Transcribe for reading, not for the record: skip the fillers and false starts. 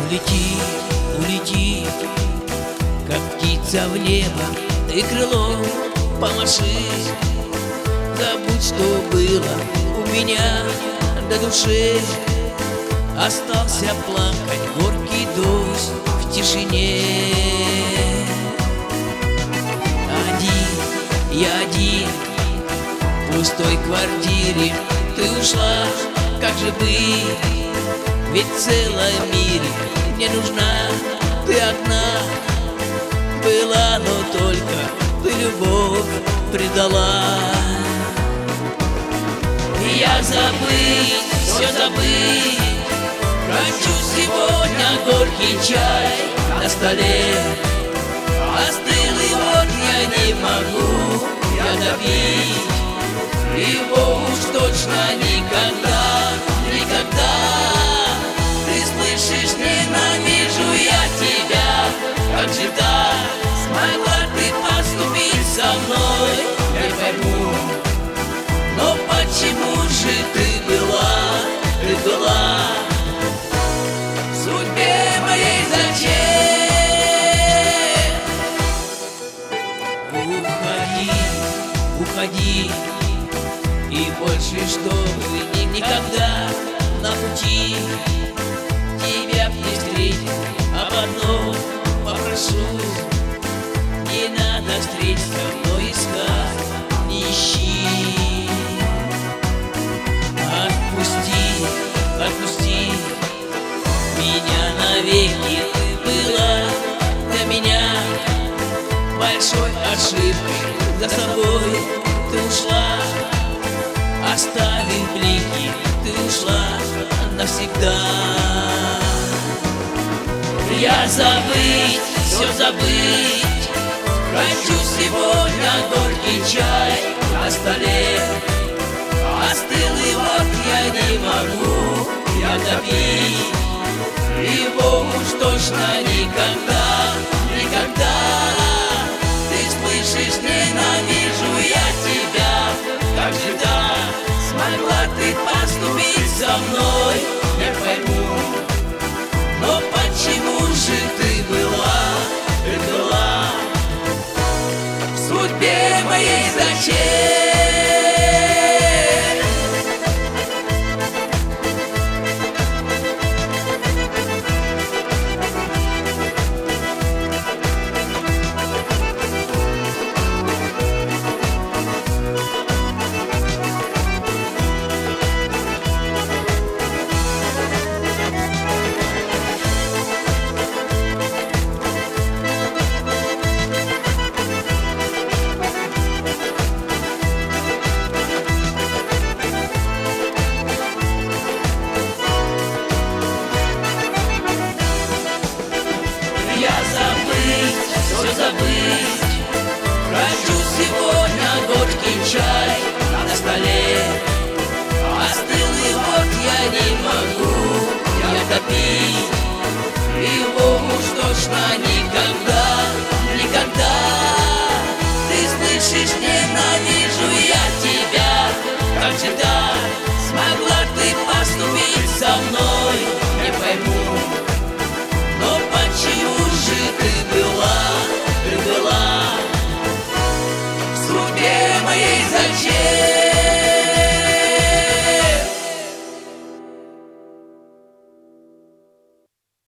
Улети, улети, как птица в небо, ты крылом помаши. Забудь, что было у меня до души. Остался плакать горький дождь в тишине. Один, я один, в пустой квартире. Ты ушла, как же быть? Ведь в целом мире не нужна ты одна. Была, но только ты любовь предала. И я забыть, все забыть. Хочу сегодня горький чай на столе. Остыл, и вот я не могу я допить его уж точно никогда, никогда. Ты слышишь, ненавижу я тебя. Как же так смогла ты поступить со мной, не пойму. Но почему же ты была в судьбе моей зачем? Уходи, уходи, и больше, чтобы никогда на пути тебя не встретить. Об одном попрошу: не надо встреч со мной искать, не ищи. Отпусти, отпусти меня навеки. Ты была для меня большой ошибкой. За собой ты ушла, оставив блики. Ты ушла навсегда. Я забыть, все забыть. Хочу сегодня горький чай на столе. Остыл, и вот я не могу я допить его уж точно никогда, никогда. Ты слышишь, ненавижу я тебя. Как же так смогла ты поступить со мной, не пойму. Но почему же ты была в судьбе моей зачем? Все забыть. Хочу сегодня горький чай на столе. Остыл, и вот я не могу я допить его уж точно никогда.